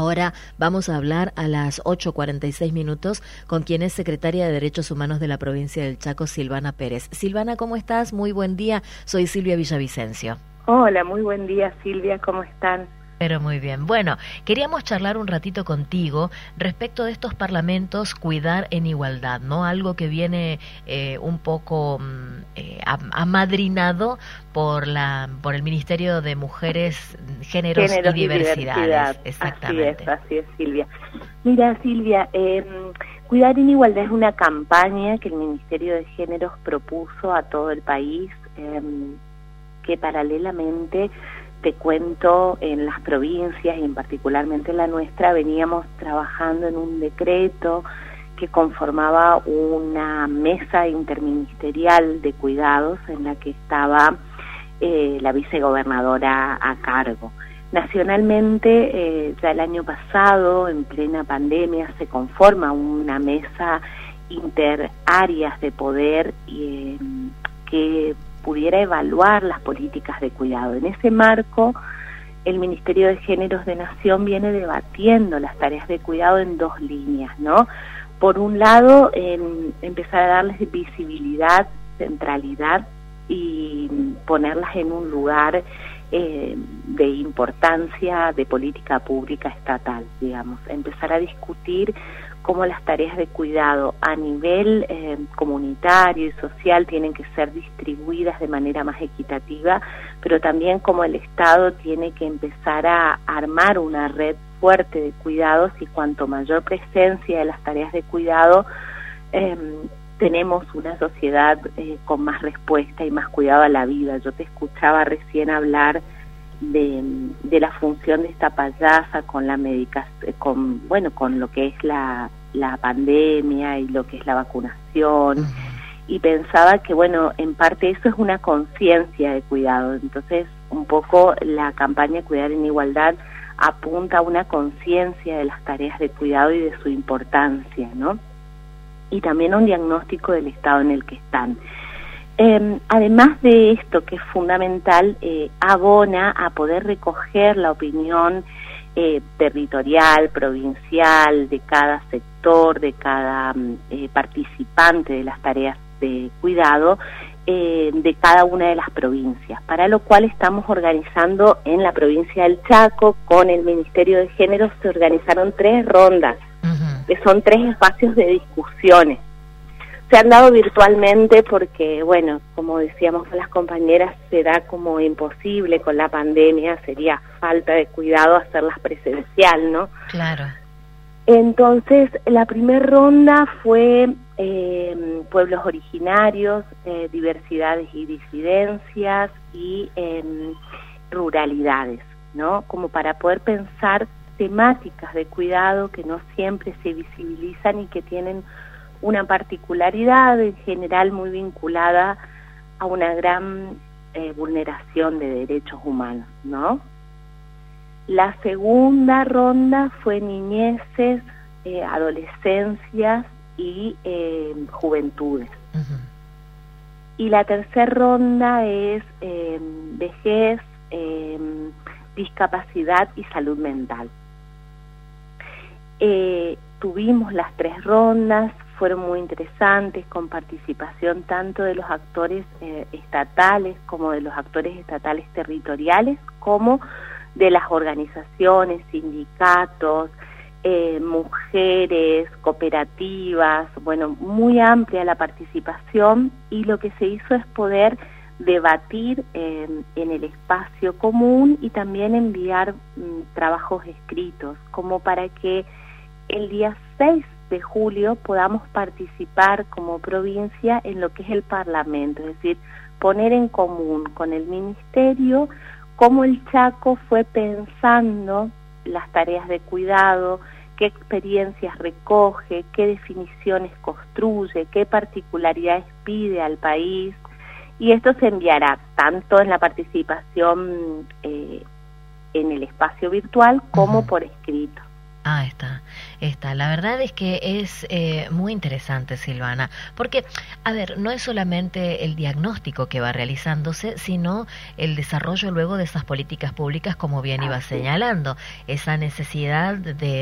Ahora vamos a hablar a las 8:46 con quien es secretaria de Derechos Humanos de la provincia del Chaco, Silvana Pérez. Silvana, ¿cómo estás? Muy buen día. Soy Silvia Villavicencio. Hola, muy buen día, Silvia. ¿Cómo están? Pero muy bien. Bueno, queríamos charlar un ratito contigo respecto de estos parlamentos Cuidar en Igualdad, ¿no? Algo que viene un poco amadrinado por el Ministerio de Mujeres, Géneros y Diversidad. Exactamente. Así es, Silvia. Mira, Silvia, Cuidar en Igualdad es una campaña que el Ministerio de Géneros propuso a todo el país, que paralelamente, te cuento, en las provincias y en particularmente la nuestra, veníamos trabajando en un decreto que conformaba una mesa interministerial de cuidados en la que estaba la vicegobernadora a cargo. Nacionalmente, ya el año pasado, en plena pandemia, se conforma una mesa interáreas de poder que pudiera evaluar las políticas de cuidado. En ese marco, el Ministerio de Géneros de Nación viene debatiendo las tareas de cuidado en dos líneas, ¿no? Por un lado, empezar a darles visibilidad, centralidad y ponerlas en un lugar de importancia de política pública estatal, digamos. Empezar a discutir cómo las tareas de cuidado a nivel comunitario y social tienen que ser distribuidas de manera más equitativa, pero también cómo el Estado tiene que empezar a armar una red fuerte de cuidados, y cuanto mayor presencia de las tareas de cuidado, tenemos una sociedad con más respuesta y más cuidado a la vida. Yo te escuchaba recién hablar de la función de esta payasa con la medicación, con lo que es la pandemia y lo que es la vacunación, y pensaba que, bueno, en parte eso es una conciencia de cuidado. Entonces, un poco la campaña Cuidar en Igualdad apunta a una conciencia de las tareas de cuidado y de su importancia, ¿no? Y también a un diagnóstico del estado en el que están. Además de esto, que es fundamental, abona a poder recoger la opinión territorial, provincial, de cada sector, de cada participante de las tareas de cuidado, de cada una de las provincias, para lo cual estamos organizando en la provincia del Chaco, con el Ministerio de Género, se organizaron 3 rondas, que son 3 espacios de discusiones. Se han dado virtualmente porque, bueno, como decíamos con las compañeras, será como imposible con la pandemia, sería falta de cuidado hacerlas presencial, ¿no? Claro. Entonces, la primera ronda fue pueblos originarios, diversidades y disidencias y ruralidades, ¿no? Como para poder pensar temáticas de cuidado que no siempre se visibilizan y que tienen una particularidad en general muy vinculada a una gran vulneración de derechos humanos, ¿no? La segunda ronda fue niñeces, adolescencias y juventudes. Y la tercera ronda es vejez, discapacidad y salud mental. Tuvimos las 3 rondas, fueron muy interesantes, con participación tanto de los actores estatales como de los actores estatales territoriales, como de las organizaciones, sindicatos, mujeres, cooperativas, bueno, muy amplia la participación, y lo que se hizo es poder debatir en el espacio común y también enviar trabajos escritos, como para que el día 6 de julio podamos participar como provincia en lo que es el Parlamento, es decir, poner en común con el Ministerio cómo el Chaco fue pensando las tareas de cuidado, qué experiencias recoge, qué definiciones construye, qué particularidades pide al país, y esto se enviará tanto en la participación en el espacio virtual como por escrito. Ah, está. La verdad es que es muy interesante, Silvana, porque, a ver, no es solamente el diagnóstico que va realizándose, sino el desarrollo luego de esas políticas públicas, como bien iba señalando, esa necesidad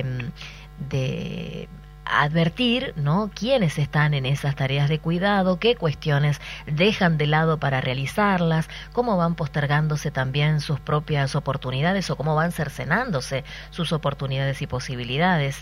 de advertir, ¿no?, quiénes están en esas tareas de cuidado, qué cuestiones dejan de lado para realizarlas, cómo van postergándose también sus propias oportunidades o cómo van cercenándose sus oportunidades y posibilidades.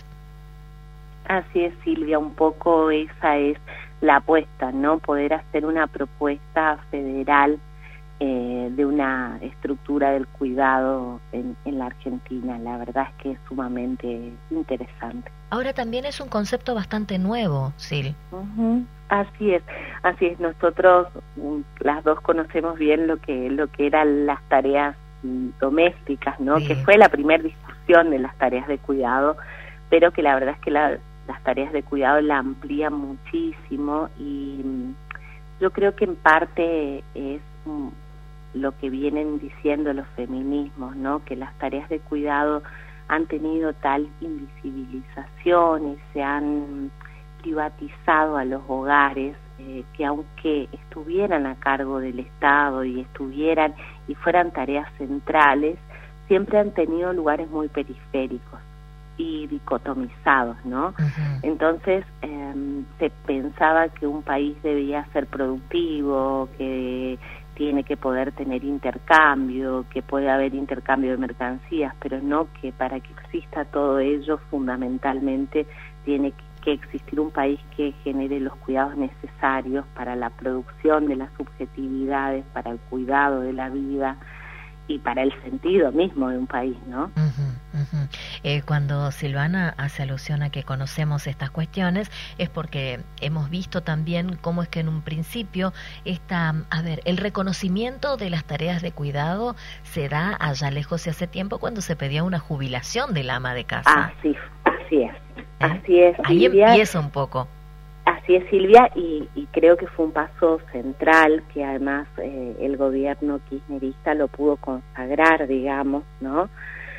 Así es, Silvia, un poco esa es la apuesta, ¿no? Poder hacer una propuesta federal de una estructura del cuidado en la Argentina. La verdad es que es sumamente interesante. Ahora también es un concepto bastante nuevo, Sil. Así es. Nosotros las dos conocemos bien lo que eran las tareas domésticas, ¿no? Sí. Que fue la primera discusión de las tareas de cuidado, pero que la verdad es que las tareas de cuidado la amplían muchísimo y yo creo que en parte es lo que vienen diciendo los feminismos, ¿no? Que las tareas de cuidado han tenido tal invisibilización y se han privatizado a los hogares que aunque estuvieran a cargo del Estado y fueran tareas centrales, siempre han tenido lugares muy periféricos y dicotomizados, ¿no? Entonces se pensaba que un país debía ser productivo, que tiene que poder tener intercambio, que puede haber intercambio de mercancías, pero no que para que exista todo ello fundamentalmente tiene que existir un país que genere los cuidados necesarios para la producción de las subjetividades, para el cuidado de la vida y para el sentido mismo de un país, ¿no? Cuando Silvana hace alusión a que conocemos estas cuestiones es porque hemos visto también cómo es que en un principio el reconocimiento de las tareas de cuidado se da allá lejos y hace tiempo cuando se pedía una jubilación del ama de casa. Así es. Así es, Silvia. Ahí empieza un poco. Así es, Silvia, y creo que fue un paso central que además el gobierno kirchnerista lo pudo consagrar, digamos, ¿no?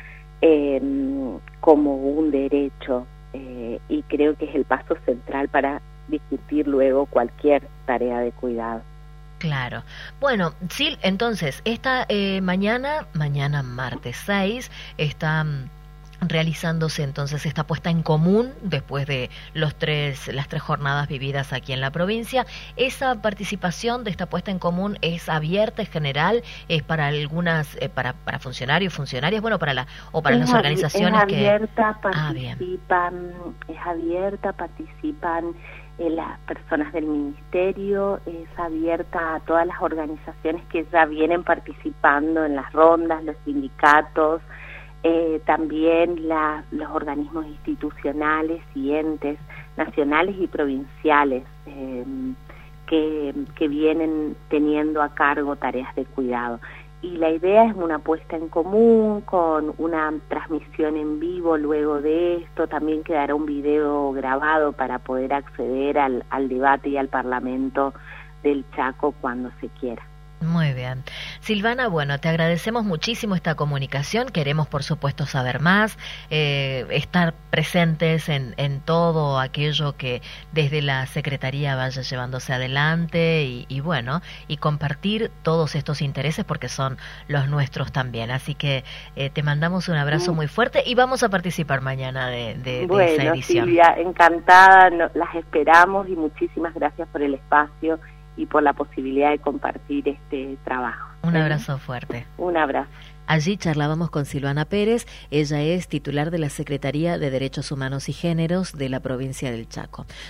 Como un derecho, y creo que es el paso central para discutir luego cualquier tarea de cuidado. Claro. Bueno, Sil, entonces, esta mañana martes 6, está realizándose entonces esta puesta en común después de las tres jornadas vividas aquí en la provincia. ¿Esa participación de esta puesta en común es abierta, es general, es para algunas, para funcionarios, funcionarias, bueno, para las organizaciones es abierta, participan las personas del ministerio, es abierta a todas las organizaciones que ya vienen participando en las rondas, los sindicatos, también los organismos institucionales y entes nacionales y provinciales que vienen teniendo a cargo tareas de cuidado. Y la idea es una puesta en común con una transmisión en vivo luego de esto. También quedará un video grabado para poder acceder al debate y al Parlamento del Chaco cuando se quiera. Muy bien. Silvana, bueno, te agradecemos muchísimo esta comunicación. Queremos, por supuesto, saber más, estar presentes en todo aquello que desde la Secretaría vaya llevándose adelante y bueno, y compartir todos estos intereses porque son los nuestros también. Así que te mandamos un abrazo muy fuerte y vamos a participar mañana de esa edición. Silvia, encantada, las esperamos y muchísimas gracias por el espacio y por la posibilidad de compartir este trabajo. Un abrazo fuerte. Un abrazo. Allí charlábamos con Silvana Pérez, ella es titular de la Secretaría de Derechos Humanos y Géneros de la provincia del Chaco.